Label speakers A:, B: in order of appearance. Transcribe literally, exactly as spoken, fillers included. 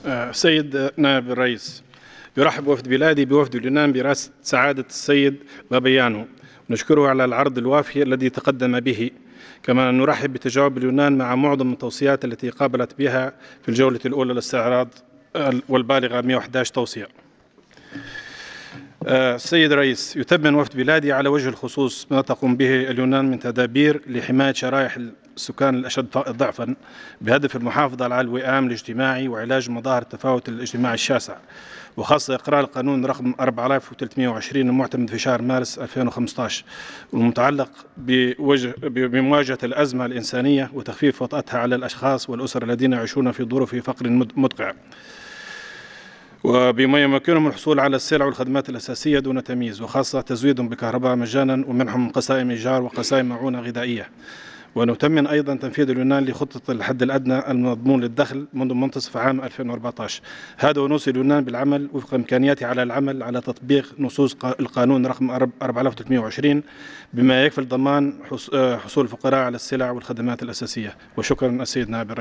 A: سيد نائب الرئيس، يرحب وفد بلادي بوفد اليونان برئاسة سعادة السيد بابيانو، نشكره على العرض الوافي الذي تقدم به، كما نرحب بتجاوب اليونان مع معظم التوصيات التي قابلت بها في الجولة الأولى للاستعراض والبالغة مئة وأحد عشر توصية. السيد الرئيس، يتمن وفد بلادي على وجه الخصوص ما تقوم به اليونان من تدابير لحماية شرائح السكان الأشد ضعفا بهدف المحافظة على الوئام الاجتماعي وعلاج مظاهر التفاوت الاجتماعي الشاسع، وخاصة إقرار القانون رقم أربعة آلاف وثلاثمئة وعشرين المعتمد في شهر مارس ألفين وخمسة عشر والمتعلق بوجه بمواجهة الأزمة الإنسانية وتخفيف وطأتها على الأشخاص والأسر الذين يعيشون في ظروف فقر مدقع، وبما يمكنهم الحصول على السلع والخدمات الأساسية دون تمييز، وخاصة تزويدهم بكهرباء مجانا ومنحهم قسائم إيجار وقسائم معونة غذائية. ونتمن أيضا تنفيذ اليونان لخطة الحد الأدنى المضمون للدخل منذ منتصف عام ألفين وأربعة عشر، هذا ونوصي اليونان بالعمل وفق إمكانياته على العمل على تطبيق نصوص القانون رقم أربعة آلاف وثلاثمئة وعشرين بما يكفل ضمان حصول الفقراء على السلع والخدمات الأساسية. وشكرا السيد نائب الرئيس.